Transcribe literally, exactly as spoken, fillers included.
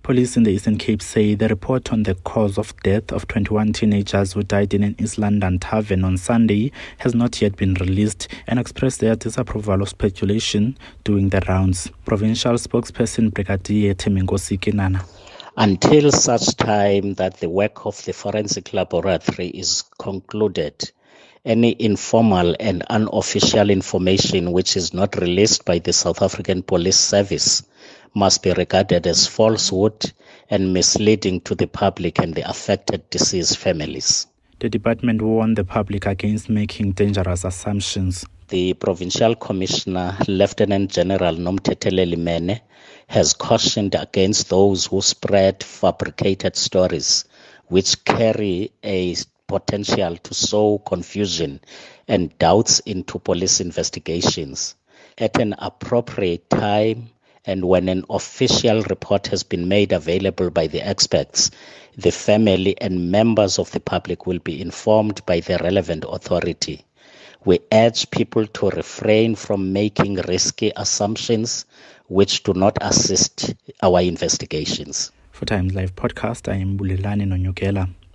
Police in the Eastern Cape say the report on the cause of death of twenty-one teenagers who died in an East London tavern on Sunday has not yet been released and expressed their disapproval of speculation doing the rounds. Provincial spokesperson Brigadier Themenkosi Kinana. Until such time that the work of the forensic laboratory is concluded, any informal and unofficial information which is not released by the South African Police Service must be regarded as falsehood and misleading to the public and the affected deceased families. The department warned the public against making dangerous assumptions. The Provincial Commissioner, Lieutenant General Nomthetele Limene, has cautioned against those who spread fabricated stories which carry a potential to sow confusion and doubts into police investigations. At an appropriate time, and when an official report has been made available by the experts, the family and members of the public will be informed by the relevant authority. We urge people to refrain from making risky assumptions which do not assist our investigations. For Times Live Podcast, I am Bulelani Nonyukela.